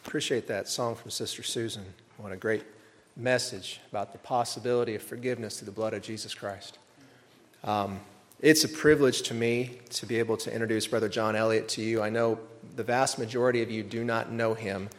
Appreciate that song from Sister Susan. What a great message about the possibility of forgiveness through the blood of Jesus Christ. It's a privilege to me to be able to introduce Brother John Elliott to you. I know the vast majority of you do not know him.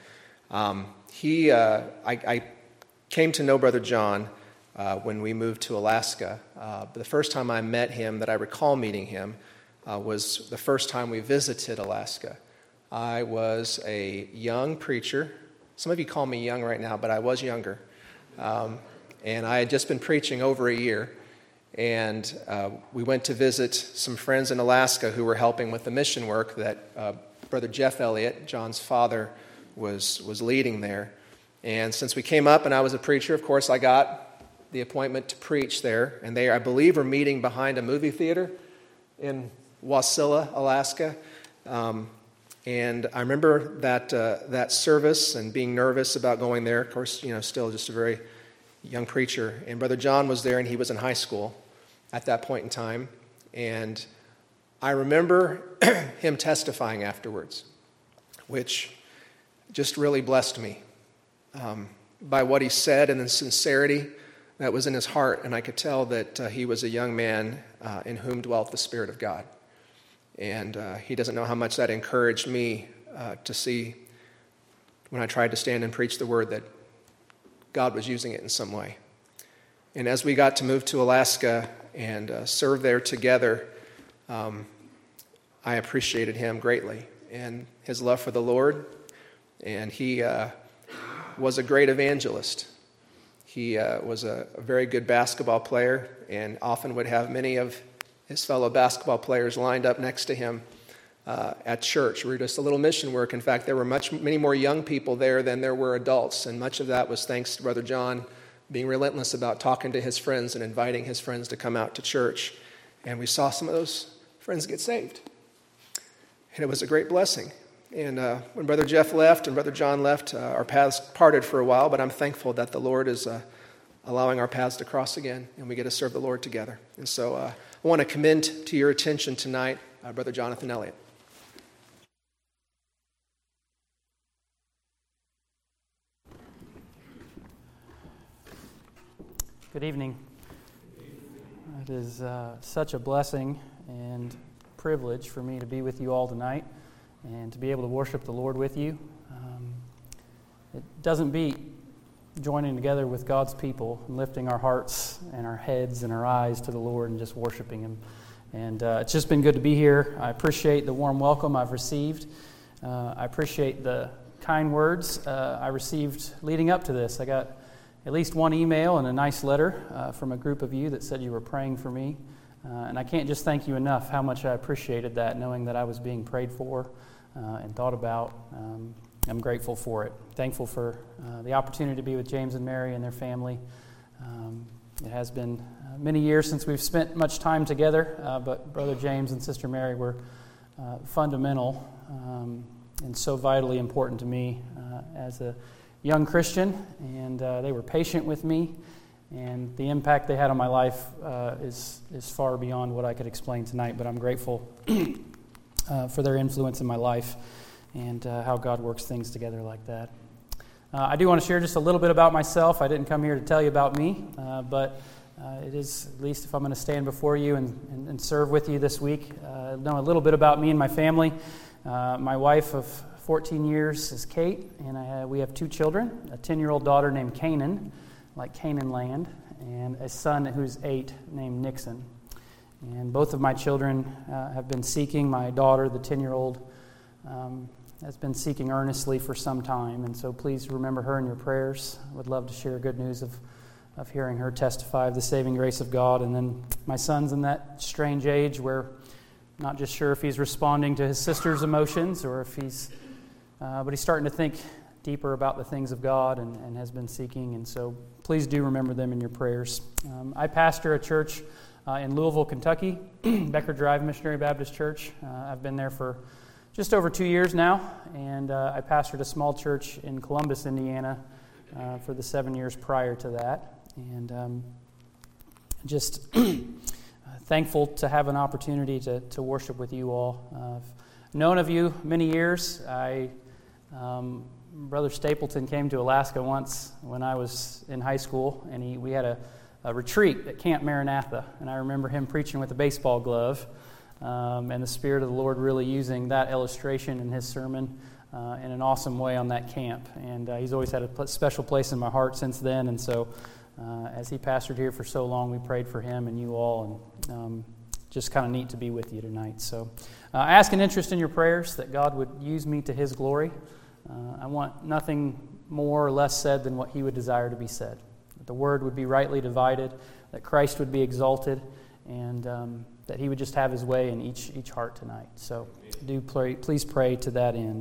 I came to know Brother John when we moved to Alaska. But the first time I met him, that I recall meeting him, was the first time we visited Alaska. I was a young preacher. Some of you call me young right now, but I was younger. And I had just been preaching over a year. And we went to visit some friends in Alaska who were helping with the mission work that Brother Jeff Elliott, John's father, was leading there. And since we came up and I was a preacher, of course, I got the appointment to preach there. And they, I believe, were meeting behind a movie theater in Wasilla, Alaska. And I remember that service and being nervous about going there. Of course, still just a very young preacher. And Brother John was there, and he was in high school at that point in time. And I remember him testifying afterwards, which just really blessed me by what he said and the sincerity that was in his heart. And I could tell that he was a young man in whom dwelt the Spirit of God. And he doesn't know how much that encouraged me to see when I tried to stand and preach the word that God was using it in some way. And as we got to move to Alaska and serve there together, I appreciated him greatly and his love for the Lord. And he was a great evangelist. He was a very good basketball player and often would have many of his fellow basketball players lined up next to him at church. We were just a little mission work. In fact, there were many more young people there than there were adults, and much of that was thanks to Brother John being relentless about talking to his friends and inviting his friends to come out to church. And we saw some of those friends get saved. And it was a great blessing. And when Brother Jeff left and Brother John left, our paths parted for a while, but I'm thankful that the Lord is allowing our paths to cross again, and we get to serve the Lord together. And so I want to commend to your attention tonight Brother Jonathan Elliott. Good evening. It is such a blessing and privilege for me to be with you all tonight and to be able to worship the Lord with you. It doesn't beat joining together with God's people and lifting our hearts and our heads and our eyes to the Lord and just worshiping Him. And it's just been good to be here. I appreciate the warm welcome I've received. I appreciate the kind words I received leading up to this. I got at least one email and a nice letter from a group of you that said you were praying for me. And I can't just thank you enough how much I appreciated that, knowing that I was being prayed for and thought about. I'm grateful for it. Thankful for the opportunity to be with James and Mary and their family. It has been many years since we've spent much time together, but Brother James and Sister Mary were fundamental and so vitally important to me as a young Christian, and they were patient with me, and the impact they had on my life is far beyond what I could explain tonight, but I'm grateful for their influence in my life and how God works things together like that. I do want to share just a little bit about myself. I didn't come here to tell you about me, but it is, at least if I'm going to stand before you and serve with you this week, know a little bit about me and my family. My wife of 14 years is Kate, and we have two children, a 10-year-old daughter named Canaan, like Canaan land, and a son who's 8 named Nixon. And both of my children have been seeking. My daughter, the 10-year-old, has been seeking earnestly for some time, and so please remember her in your prayers. I would love to share good news of hearing her testify of the saving grace of God. And then my son's in that strange age where I'm not just sure if he's responding to his sister's emotions or if but he's starting to think deeper about the things of God and has been seeking, and so please do remember them in your prayers. I pastor a church in Louisville, Kentucky, Becker Drive Missionary Baptist Church. I've been there for just over 2 years now, and I pastored a small church in Columbus, Indiana, for the 7 years prior to that, and just thankful to have an opportunity to worship with you all. I've known of you many years. Brother Stapleton came to Alaska once when I was in high school, and we had a retreat at Camp Maranatha, and I remember him preaching with a baseball glove, and the Spirit of the Lord really using that illustration in his sermon in an awesome way on that camp. And he's always had a special place in my heart since then, and so as he pastored here for so long, we prayed for him and you all, and just kind of neat to be with you tonight. So I ask an interest in your prayers that God would use me to His glory. I want nothing more or less said than what He would desire to be said. That the Word would be rightly divided, that Christ would be exalted, and that He would just have His way in each heart tonight. So please pray to that end.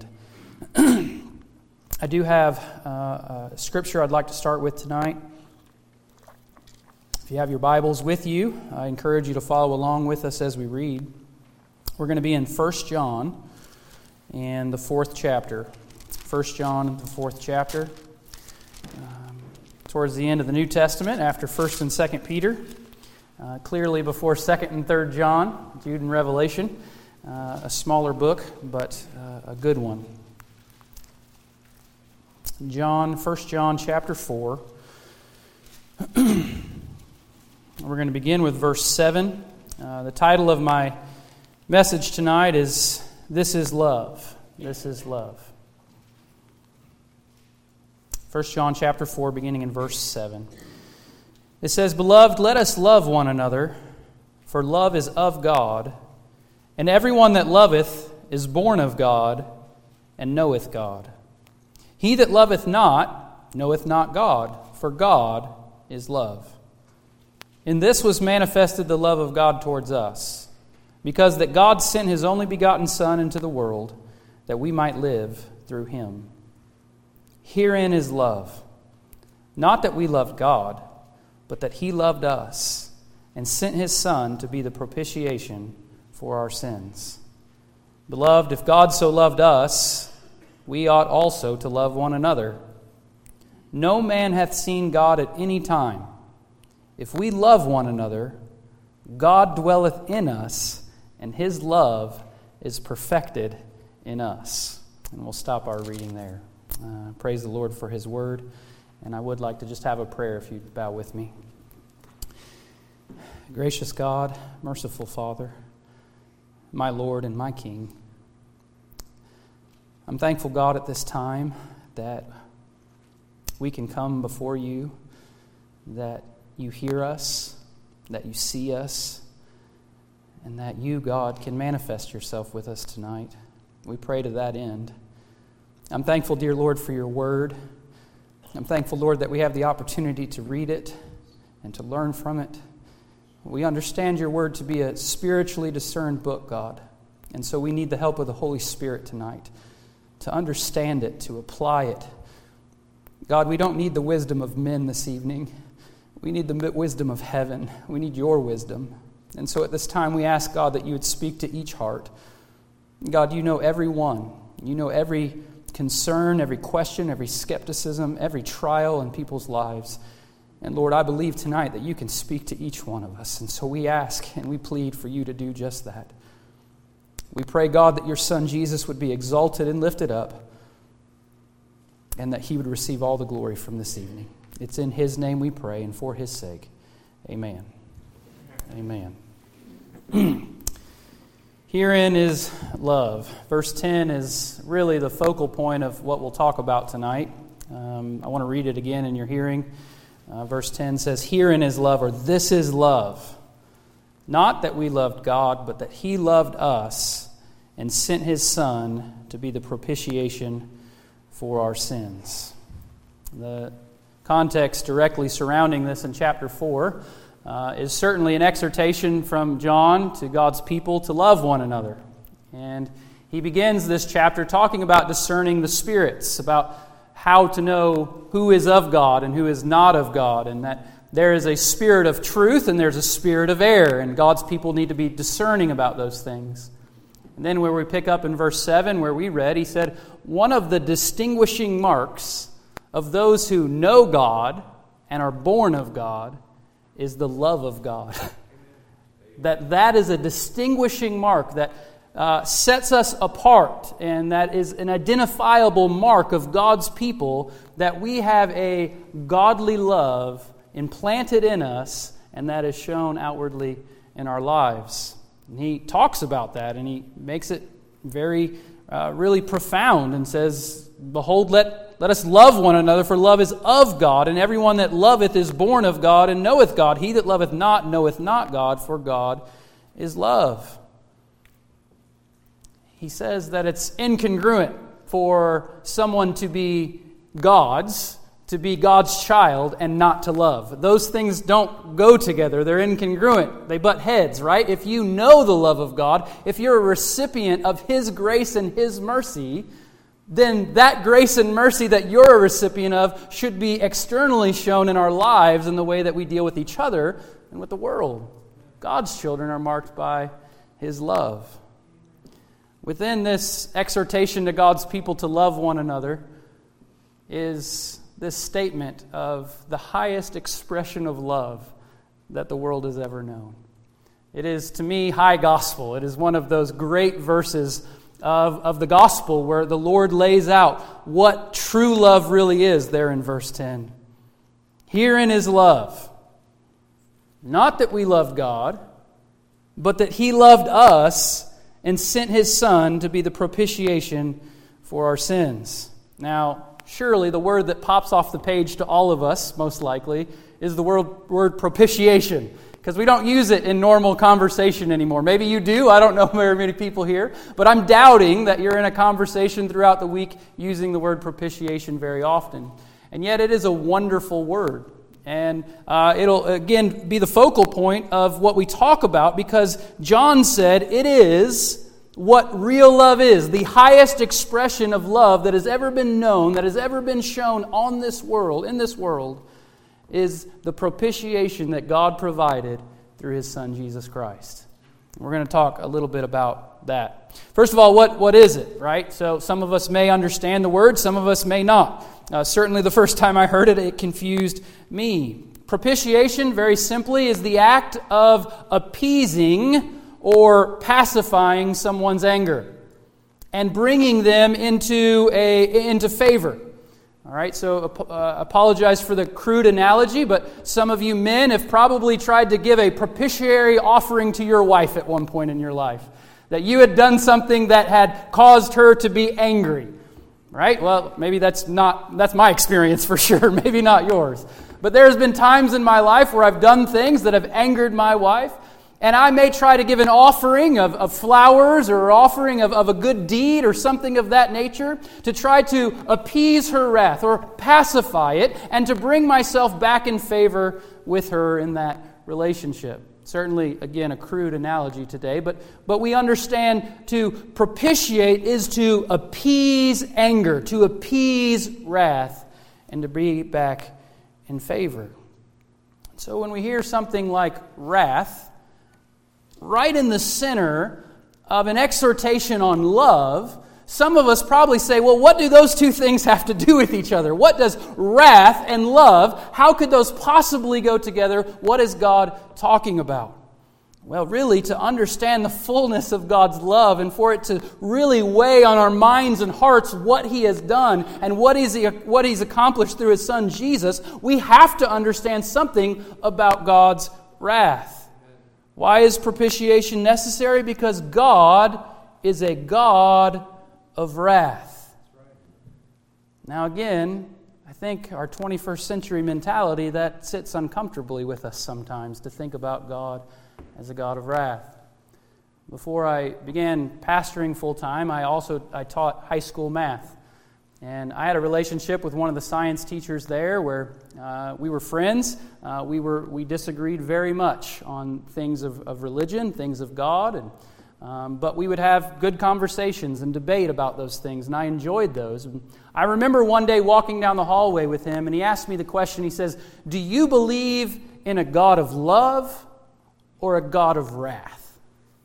I do have a scripture I'd like to start with tonight. If you have your Bibles with you, I encourage you to follow along with us as we read. We're going to be in 1 John and the 4th chapter. 1 John, the 4th chapter. Towards the end of the New Testament, after 1 and 2 Peter. Clearly before 2nd and 3rd John, Jude and Revelation. A smaller book, but a good one. 1 John chapter 4. We're going to begin with verse 7. The title of my message tonight is This is Love. This is Love. 1 John chapter 4, beginning in verse 7. It says, Beloved, let us love one another, for love is of God, and everyone that loveth is born of God, and knoweth God. He that loveth not, knoweth not God, for God is love. In this was manifested the love of God towards us, because that God sent His only begotten Son into the world, that we might live through Him. Herein is love, not that we loved God, but that He loved us, and sent His Son to be the propitiation for our sins. Beloved, if God so loved us, we ought also to love one another. No man hath seen God at any time. If we love one another, God dwelleth in us, and His love is perfected in us. And we'll stop our reading there. Praise the Lord for His word. And I would like to just have a prayer if you'd bow with me. Gracious God, merciful Father, my Lord and my King, I'm thankful, God, at this time that we can come before you, that you hear us, that you see us, and that you, God, can manifest yourself with us tonight. We pray to that end. I'm thankful, dear Lord, for your word. I'm thankful, Lord, that we have the opportunity to read it and to learn from it. We understand your word to be a spiritually discerned book, God. And so we need the help of the Holy Spirit tonight to understand it, to apply it. God, we don't need the wisdom of men this evening. We need the wisdom of heaven. We need your wisdom. And so at this time we ask, God, that you would speak to each heart. God, you know every one. You know every concern, every question, every skepticism, every trial in people's lives. And Lord, I believe tonight that you can speak to each one of us. And so we ask and we plead for you to do just that. We pray, God, that your Son Jesus would be exalted and lifted up, and that he would receive all the glory from this evening. It's in his name we pray, and for his sake. Amen. Amen. Herein is love. Verse 10 is really the focal point of what we'll talk about tonight. I want to read it again in your hearing. Verse 10 says, Herein is love, or this is love. Not that we loved God, but that he loved us and sent his Son to be the propitiation for our sins. The context directly surrounding this in chapter 4 is certainly an exhortation from John to God's people to love one another. And he begins this chapter talking about discerning the spirits, about how to know who is of God and who is not of God, and that there is a spirit of truth and there's a spirit of error, and God's people need to be discerning about those things. And then where we pick up in verse 7, where we read, he said, one of the distinguishing marks of those who know God and are born of God is the love of God. That is a distinguishing mark, that sets us apart, and that is an identifiable mark of God's people, that we have a godly love implanted in us, and that is shown outwardly in our lives. And he talks about that, and he makes it very, really profound, and says, "Behold, let us love one another, for love is of God, and everyone that loveth is born of God, and knoweth God. He that loveth not knoweth not God, for God is love." He says that it's incongruent for someone to be God's child, and not to love. Those things don't go together. They're incongruent. They butt heads, right? If you know the love of God, if you're a recipient of His grace and His mercy, then that grace and mercy that you're a recipient of should be externally shown in our lives in the way that we deal with each other and with the world. God's children are marked by His love. Within this exhortation to God's people to love one another is this statement of the highest expression of love that the world has ever known. It is, to me, high gospel. It is one of those great verses of the gospel where the Lord lays out what true love really is there in verse 10. Herein is love, not that we loved God, but that He loved us and sent His Son to be the propitiation for our sins. Now, surely the word that pops off the page to all of us, most likely, is the word propitiation, because we don't use it in normal conversation anymore. Maybe you do. I don't know very many people here, but I'm doubting that you're in a conversation throughout the week using the word propitiation very often. And yet it is a wonderful word. And it'll, again, be the focal point of what we talk about, because John said it is what real love is. The highest expression of love that has ever been known, that has ever been shown on this world, in this world, is the propitiation that God provided through His Son, Jesus Christ. We're going to talk a little bit about that. First of all, what is it, right? So some of us may understand the word, some of us may not. Certainly the first time I heard it, it confused me. Propitiation, very simply, is the act of appeasing or pacifying someone's anger and bringing them into favor. All right, so apologize for the crude analogy, but some of you men have probably tried to give a propitiatory offering to your wife at one point in your life. That you had done something that had caused her to be angry. Right? Well, maybe that's my experience for sure, maybe not yours. But there's been times in my life where I've done things that have angered my wife, and I may try to give an offering of flowers or offering of a good deed or something of that nature to try to appease her wrath or pacify it and to bring myself back in favor with her in that relationship. Certainly, again, a crude analogy today, but we understand to propitiate is to appease anger, to appease wrath, and to be back in favor. So when we hear something like wrath, right in the center of an exhortation on love, some of us probably say, well, what do those two things have to do with each other? What does wrath and love, how could those possibly go together? What is God talking about? Well, really, to understand the fullness of God's love and for it to really weigh on our minds and hearts what He has done and what He's accomplished through His Son Jesus, we have to understand something about God's wrath. Why is propitiation necessary? Because God is a God of wrath. Now again, I think our 21st century mentality, that sits uncomfortably with us sometimes to think about God as a God of wrath. Before I began pastoring full-time, I taught high school math. And I had a relationship with one of the science teachers there where we were friends. We disagreed very much on things of religion, things of God, but we would have good conversations and debate about those things, and I enjoyed those. And I remember one day walking down the hallway with him, and he asked me the question, he says, do you believe in a God of love or a God of wrath?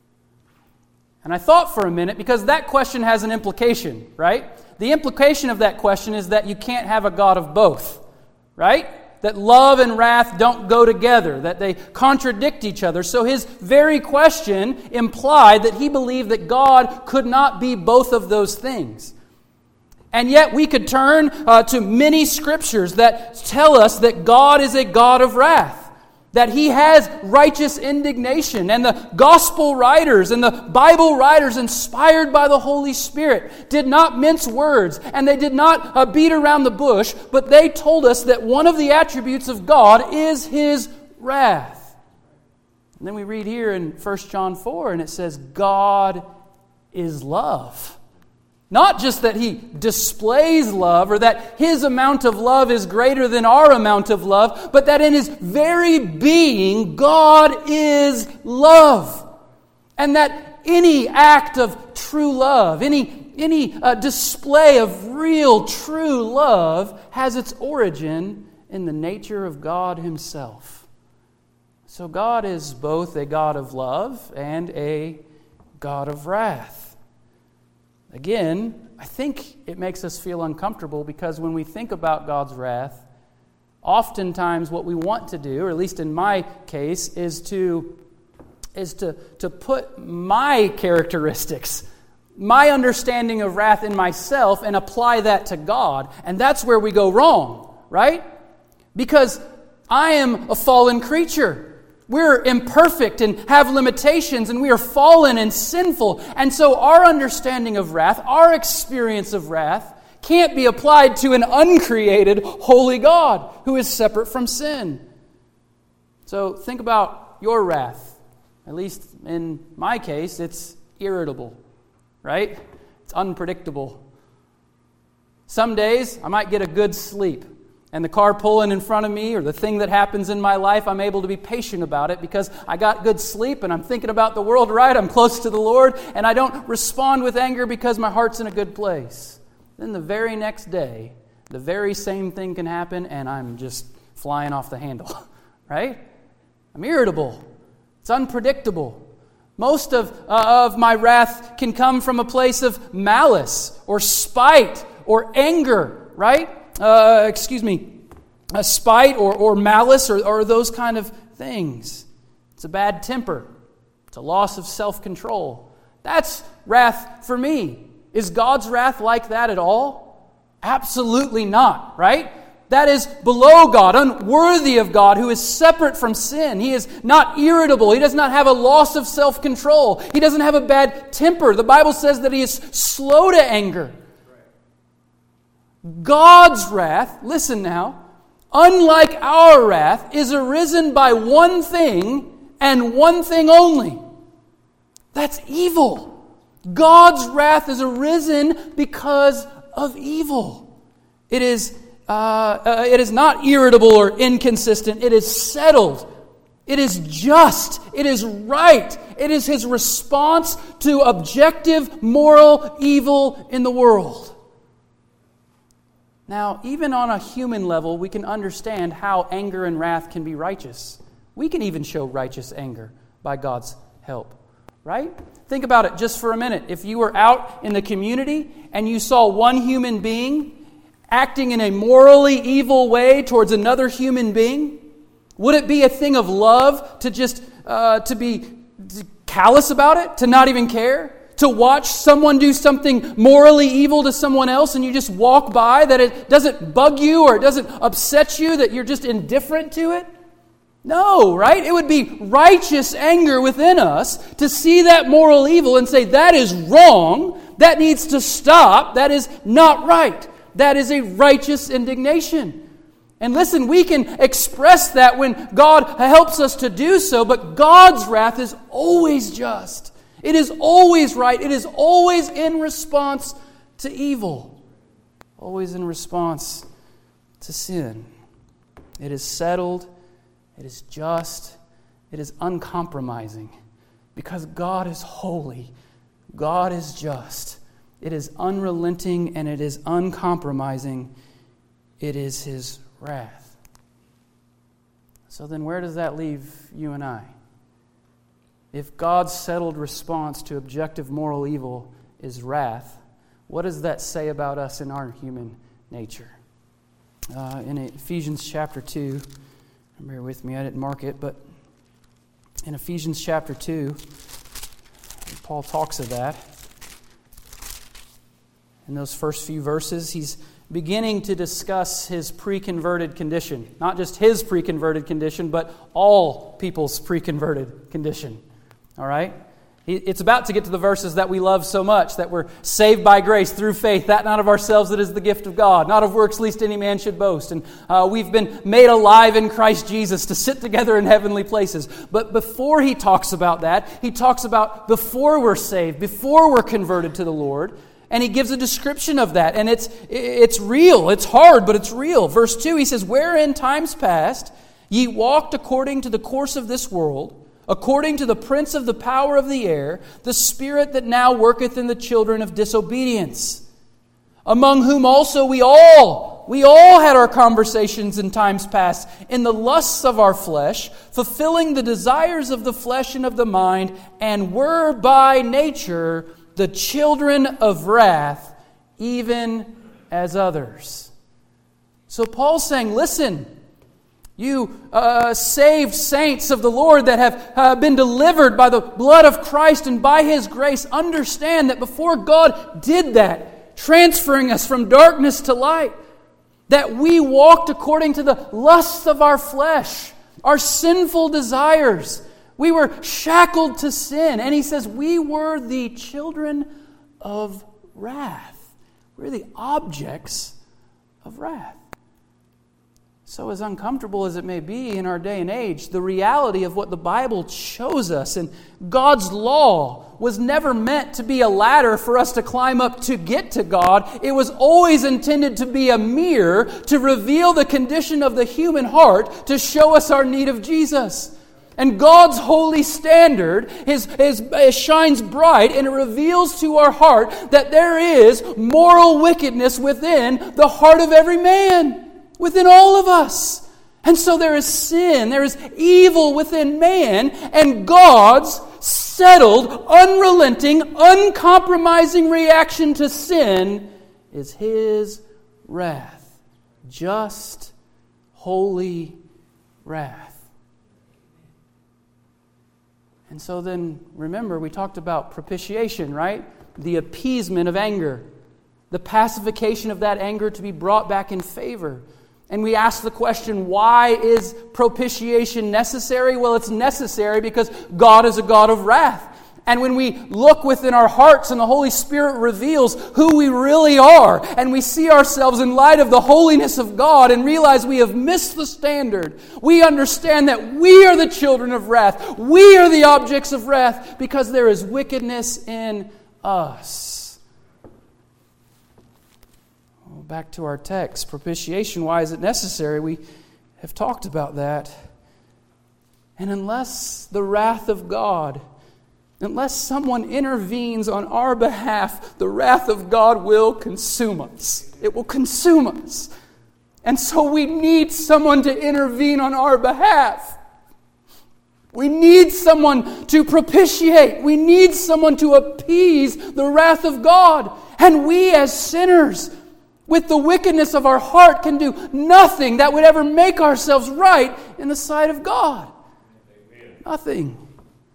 And I thought for a minute, because that question has an implication, right? The implication of that question is that you can't have a God of both, right? That love and wrath don't go together, that they contradict each other. So his very question implied that he believed that God could not be both of those things. And yet we could turn to many scriptures that tell us that God is a God of wrath, that He has righteous indignation. And the gospel writers and the Bible writers inspired by the Holy Spirit did not mince words, and they did not beat around the bush, but they told us that one of the attributes of God is His wrath. And then we read here in 1 John 4, and it says, God is love. Not just that He displays love or that His amount of love is greater than our amount of love, but that in His very being, God is love. And that any act of true love, any display of real, true love has its origin in the nature of God Himself. So God is both a God of love and a God of wrath. Again, I think it makes us feel uncomfortable because when we think about God's wrath, oftentimes what we want to do, or at least in my case, is to put my characteristics, my understanding of wrath in myself and apply that to God. And that's where we go wrong, right? Because I am a fallen creature. We're imperfect and have limitations, and we are fallen and sinful. And so our understanding of wrath, our experience of wrath, can't be applied to an uncreated, holy God who is separate from sin. So think about your wrath. At least in my case, it's irritable, right? It's unpredictable. Some days I might get a good sleep. And the car pulling in front of me or the thing that happens in my life, I'm able to be patient about it because I got good sleep and I'm thinking about the world right. I'm close to the Lord and I don't respond with anger because my heart's in a good place. Then the very next day, the very same thing can happen and I'm just flying off the handle, right? I'm irritable. It's unpredictable. Most of my wrath can come from a place of malice or spite or anger, right? Spite or malice or those kind of things. It's a bad temper. It's a loss of self-control. That's wrath for me. Is God's wrath like that at all? Absolutely not, right? That is below God, unworthy of God, who is separate from sin. He is not irritable. He does not have a loss of self-control. He doesn't have a bad temper. The Bible says that He is slow to anger. God's wrath, listen now, unlike our wrath, is arisen by one thing and one thing only. That's evil. God's wrath is arisen because of evil. It is not irritable or inconsistent. It is settled. It is just. It is right. It is His response to objective moral evil in the world. Now, even on a human level, we can understand how anger and wrath can be righteous. We can even show righteous anger by God's help, right? Think about it just for a minute. If you were out in the community and you saw one human being acting in a morally evil way towards another human being, would it be a thing of love to just to be callous about it, to not even care? To watch someone do something morally evil to someone else and you just walk by, that it doesn't bug you or it doesn't upset you, that you're just indifferent to it? No, right? It would be righteous anger within us to see that moral evil and say, that is wrong, that needs to stop, that is not right. That is a righteous indignation. And listen, we can express that when God helps us to do so, but God's wrath is always just. It is always right. It is always in response to evil. Always in response to sin. It is settled. It is just. It is uncompromising. Because God is holy. God is just. It is unrelenting and it is uncompromising. It is His wrath. So then where does that leave you and I? If God's settled response to objective moral evil is wrath, what does that say about us in our human nature? in Ephesians chapter 2. Bear with me, I didn't mark it, but in Ephesians chapter 2, Paul talks of that. In those first few verses, he's beginning to discuss his pre-converted condition. Not just his pre-converted condition, but all people's pre-converted condition. All right? It's about to get to the verses that we love so much, that we're saved by grace through faith, that not of ourselves, that is the gift of God, not of works, lest any man should boast. And we've been made alive in Christ Jesus to sit together in heavenly places. But before he talks about that, he talks about before we're saved, before we're converted to the Lord. And he gives a description of that. And it's real. It's hard, but it's real. Verse 2, he says, "Wherein times past ye walked according to the course of this world, according to the prince of the power of the air, the spirit that now worketh in the children of disobedience, among whom also we all had our conversations in times past, in the lusts of our flesh, fulfilling the desires of the flesh and of the mind, and were by nature the children of wrath, even as others." So Paul's saying, listen, you saved saints of the Lord that have been delivered by the blood of Christ and by His grace, understand that before God did that, transferring us from darkness to light, that we walked according to the lusts of our flesh, our sinful desires. We were shackled to sin. And he says we were the children of wrath. We're the objects of wrath. So as uncomfortable as it may be in our day and age, the reality of what the Bible shows us, and God's law was never meant to be a ladder for us to climb up to get to God. It was always intended to be a mirror to reveal the condition of the human heart, to show us our need of Jesus. And God's holy standard shines bright, and it reveals to our heart that there is moral wickedness within the heart of every man. Within all of us. And so there is sin, there is evil within man, and God's settled, unrelenting, uncompromising reaction to sin is His wrath. Just, holy wrath. And so then, remember, we talked about propitiation, right? The appeasement of anger. The pacification of that anger to be brought back in favor. And we ask the question, why is propitiation necessary? Well, it's necessary because God is a God of wrath. And when we look within our hearts and the Holy Spirit reveals who we really are, and we see ourselves in light of the holiness of God and realize we have missed the standard, we understand that we are the children of wrath. We are the objects of wrath because there is wickedness in us. Back to our text, propitiation, why is it necessary? We have talked about that. And unless the wrath of God, unless someone intervenes on our behalf, the wrath of God will consume us. It will consume us. And so we need someone to intervene on our behalf. We need someone to propitiate. We need someone to appease the wrath of God. And we as sinners, with the wickedness of our heart, can do nothing that would ever make ourselves right in the sight of God. Amen. Nothing.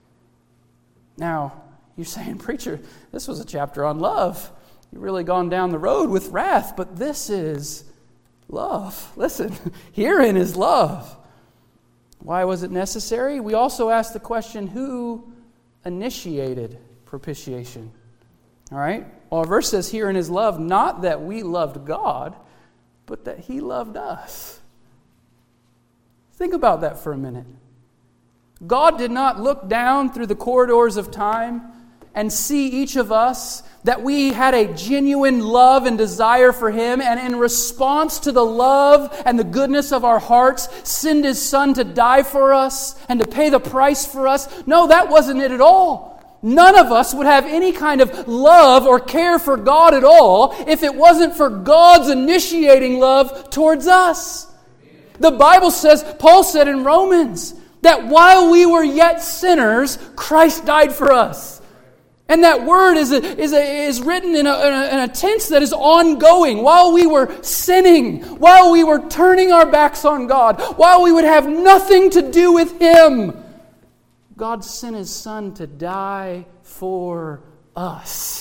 Now, you're saying, preacher, this was a chapter on love. You've really gone down the road with wrath, but this is love. Listen, herein is love. Why was it necessary? We also asked the question, who initiated propitiation? All right? Well, our verse says, herein is love, not that we loved God, but that He loved us. Think about that for a minute. God did not look down through the corridors of time and see each of us, that we had a genuine love and desire for Him, and in response to the love and the goodness of our hearts, send His Son to die for us and to pay the price for us. No, that wasn't it at all. None of us would have any kind of love or care for God at all if it wasn't for God's initiating love towards us. The Bible says, Paul said in Romans, that while we were yet sinners, Christ died for us. And that word is written in a tense that is ongoing. While we were sinning, while we were turning our backs on God, while we would have nothing to do with Him, God sent His Son to die for us.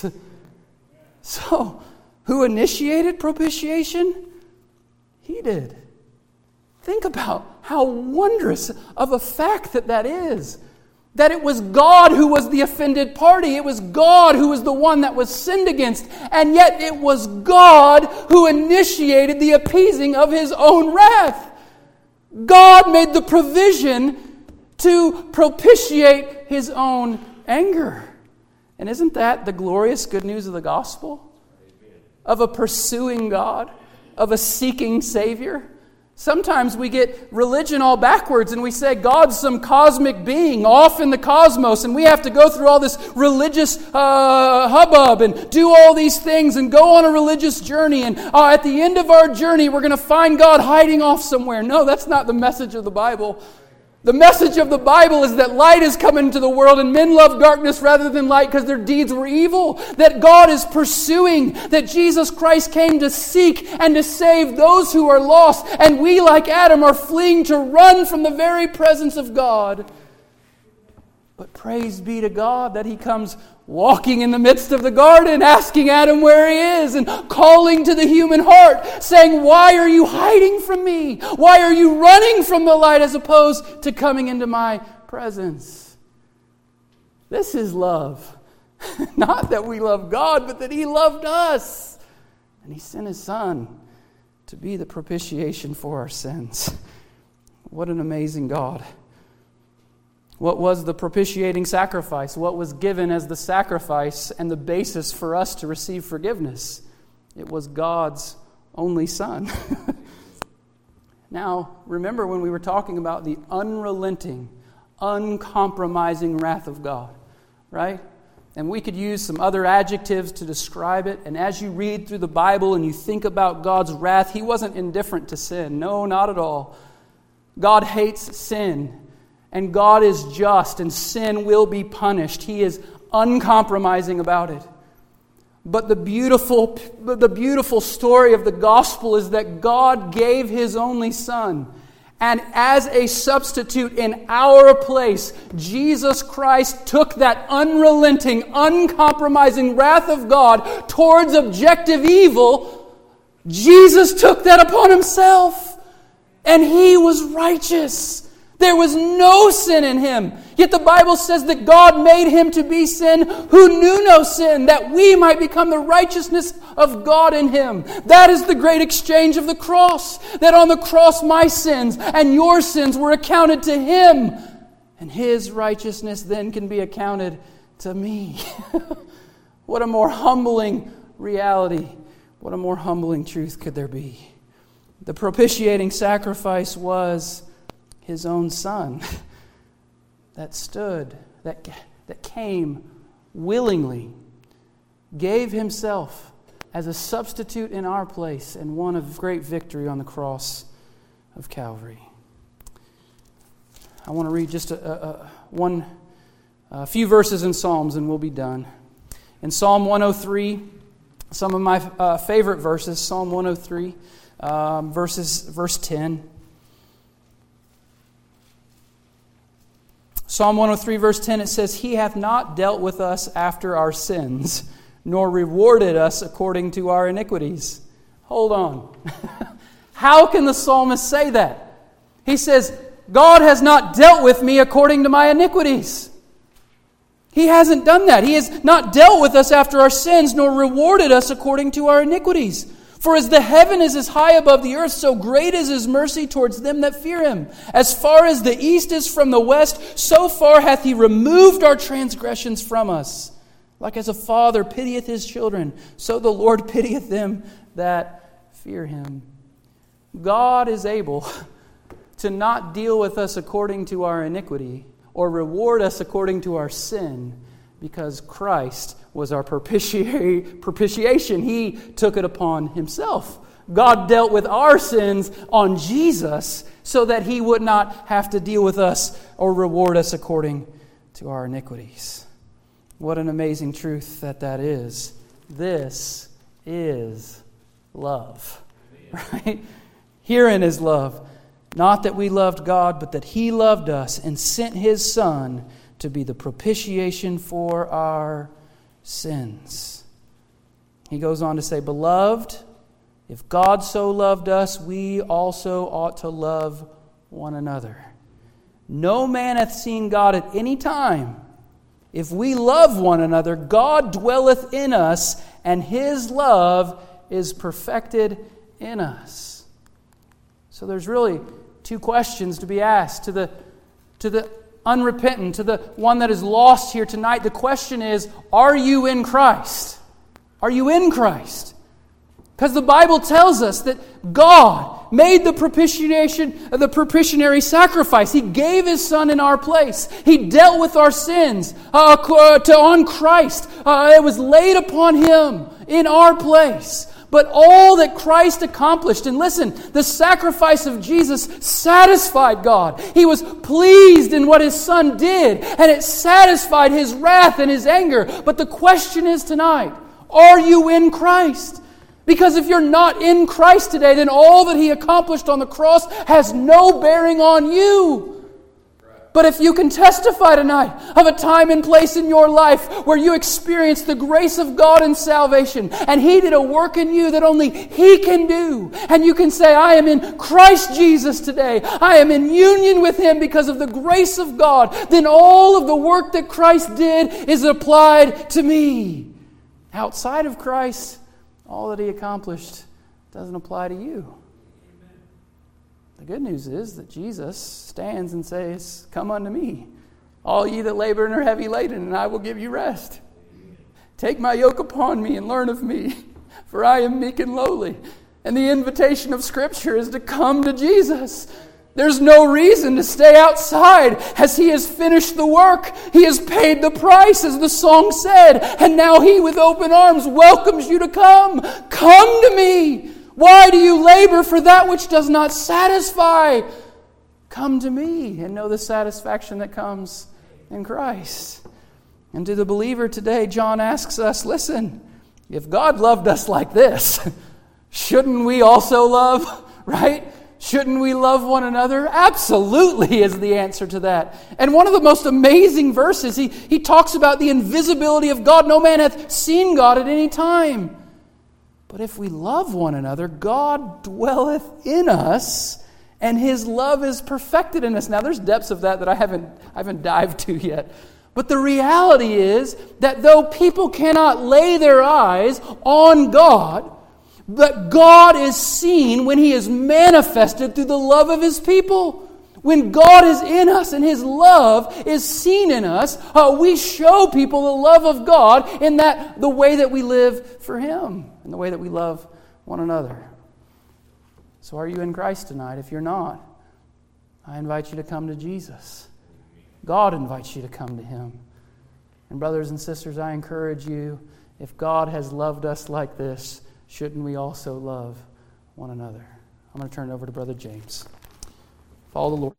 So, who initiated propitiation? He did. Think about how wondrous of a fact that is. That it was God who was the offended party. It was God who was the one that was sinned against. And yet it was God who initiated the appeasing of His own wrath. God made the provision to propitiate His own anger. And isn't that the glorious good news of the gospel? Of a pursuing God, of a seeking Savior. Sometimes we get religion all backwards and we say God's some cosmic being off in the cosmos and we have to go through all this religious hubbub and do all these things and go on a religious journey, and at the end of our journey we're going to find God hiding off somewhere. No, that's not the message of the Bible. The message of the Bible is that light has come into the world and men love darkness rather than light because their deeds were evil. That God is pursuing, that Jesus Christ came to seek and to save those who are lost. And we, like Adam, are fleeing to run from the very presence of God. But praise be to God that He comes walking in the midst of the garden, asking Adam where he is, and calling to the human heart, saying, why are you hiding from me? Why are you running from the light as opposed to coming into my presence? This is love. Not that we love God, but that He loved us. And He sent His Son to be the propitiation for our sins. What an amazing God. What was the propitiating sacrifice? What was given as the sacrifice and the basis for us to receive forgiveness? It was God's only Son. Now, remember when we were talking about the unrelenting, uncompromising wrath of God, right? And we could use some other adjectives to describe it. And as you read through the Bible and you think about God's wrath, He wasn't indifferent to sin. No, not at all. God hates sin. And God is just, and sin will be punished. He is uncompromising about it. But the beautiful story of the gospel is that God gave His only Son. And as a substitute in our place, Jesus Christ took that unrelenting, uncompromising wrath of God towards objective evil. Jesus took that upon Himself. And He was righteous. There was no sin in Him. Yet the Bible says that God made Him to be sin who knew no sin, that we might become the righteousness of God in Him. That is the great exchange of the cross. That on the cross my sins and your sins were accounted to Him. And His righteousness then can be accounted to me. What a more humbling reality. What a more humbling truth could there be? The propitiating sacrifice was His own Son that stood, that came willingly, gave Himself as a substitute in our place and won a great victory on the cross of Calvary. I want to read just a few verses in Psalms and we'll be done. In Psalm 103, some of my favorite verses, Psalm 103, verse 10. Psalm 103 verse 10, it says, He hath not dealt with us after our sins, nor rewarded us according to our iniquities. Hold on. How can the psalmist say that? He says, God has not dealt with me according to my iniquities. He hasn't done that. He has not dealt with us after our sins, nor rewarded us according to our iniquities. For as the heaven is as high above the earth, so great is His mercy towards them that fear Him. As far as the east is from the west, so far hath He removed our transgressions from us. Like as a father pitieth his children, so the Lord pitieth them that fear Him. God is able to not deal with us according to our iniquity or reward us according to our sin, because Christ was our propitiation. He took it upon Himself. God dealt with our sins on Jesus so that He would not have to deal with us or reward us according to our iniquities. What an amazing truth that is. This is love. Right? Herein is love. Not that we loved God, but that He loved us and sent His Son to be the propitiation for our sins. He goes on to say, Beloved, if God so loved us, we also ought to love one another. No man hath seen God at any time. If we love one another, God dwelleth in us, and His love is perfected in us. So there's really two questions to be asked to the unrepentant, to the one that is lost here tonight. The question is, are you in Christ? Are you in Christ? Because the Bible tells us that God made the propitiatory sacrifice. He gave His Son in our place. He dealt with our sins on Christ. It was laid upon Him in our place. But all that Christ accomplished, and listen, the sacrifice of Jesus satisfied God. He was pleased in what His Son did, and it satisfied His wrath and His anger. But the question is tonight, are you in Christ? Because if you're not in Christ today, then all that He accomplished on the cross has no bearing on you. But if you can testify tonight of a time and place in your life where you experienced the grace of God in salvation, and He did a work in you that only He can do, and you can say, I am in Christ Jesus today, I am in union with Him because of the grace of God, then all of the work that Christ did is applied to me. Outside of Christ, all that He accomplished doesn't apply to you. The good news is that Jesus stands and says, Come unto me, all ye that labor and are heavy laden, and I will give you rest. Take my yoke upon me and learn of me, for I am meek and lowly. And the invitation of Scripture is to come to Jesus. There's no reason to stay outside as He has finished the work. He has paid the price, as the song said. And now He with open arms welcomes you to come. Come to me. Why do you labor for that which does not satisfy? Come to me and know the satisfaction that comes in Christ. And to the believer today, John asks us, listen, if God loved us like this, shouldn't we also love, right? Shouldn't we love one another? Absolutely is the answer to that. And one of the most amazing verses, he talks about the invisibility of God. No man hath seen God at any time. But if we love one another, God dwelleth in us, and His love is perfected in us. Now there's depths of that I haven't dived to yet. But the reality is that though people cannot lay their eyes on God, but God is seen when He is manifested through the love of His people. When God is in us and His love is seen in us, we show people the love of God in the way that we live for Him and the way that we love one another. So are you in Christ tonight? If you're not, I invite you to come to Jesus. God invites you to come to Him. And brothers and sisters, I encourage you, if God has loved us like this, shouldn't we also love one another? I'm going to turn it over to Brother James. Follow the Lord.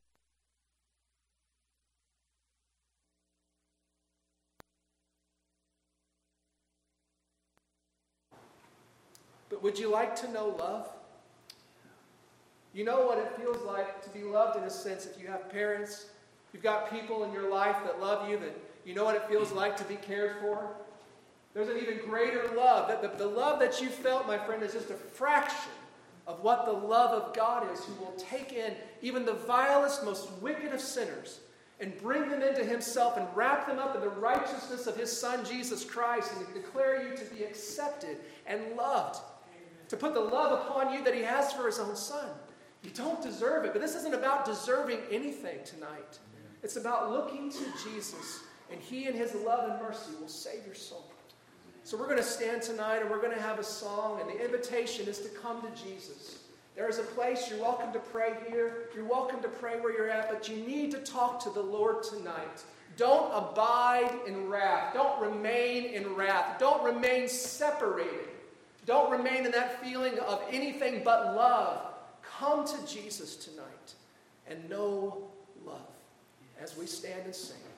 But would you like to know love? You know what it feels like to be loved in a sense if you have parents, you've got people in your life that love you, that you know what it feels like to be cared for? There's an even greater love. The love that you felt, my friend, is just a fraction of what the love of God is, who will take in even the vilest, most wicked of sinners and bring them into Himself and wrap them up in the righteousness of His Son, Jesus Christ, and declare you to be accepted and loved. To put the love upon you that He has for His own Son. You don't deserve it, but this isn't about deserving anything tonight. It's about looking to Jesus, and He in His love and mercy will save your soul. So we're going to stand tonight and we're going to have a song, and the invitation is to come to Jesus. There is a place, you're welcome to pray here, you're welcome to pray where you're at, but you need to talk to the Lord tonight. Don't abide in wrath. Don't remain in wrath. Don't remain separated. Don't remain in that feeling of anything but love. Come to Jesus tonight and know love as we stand and sing.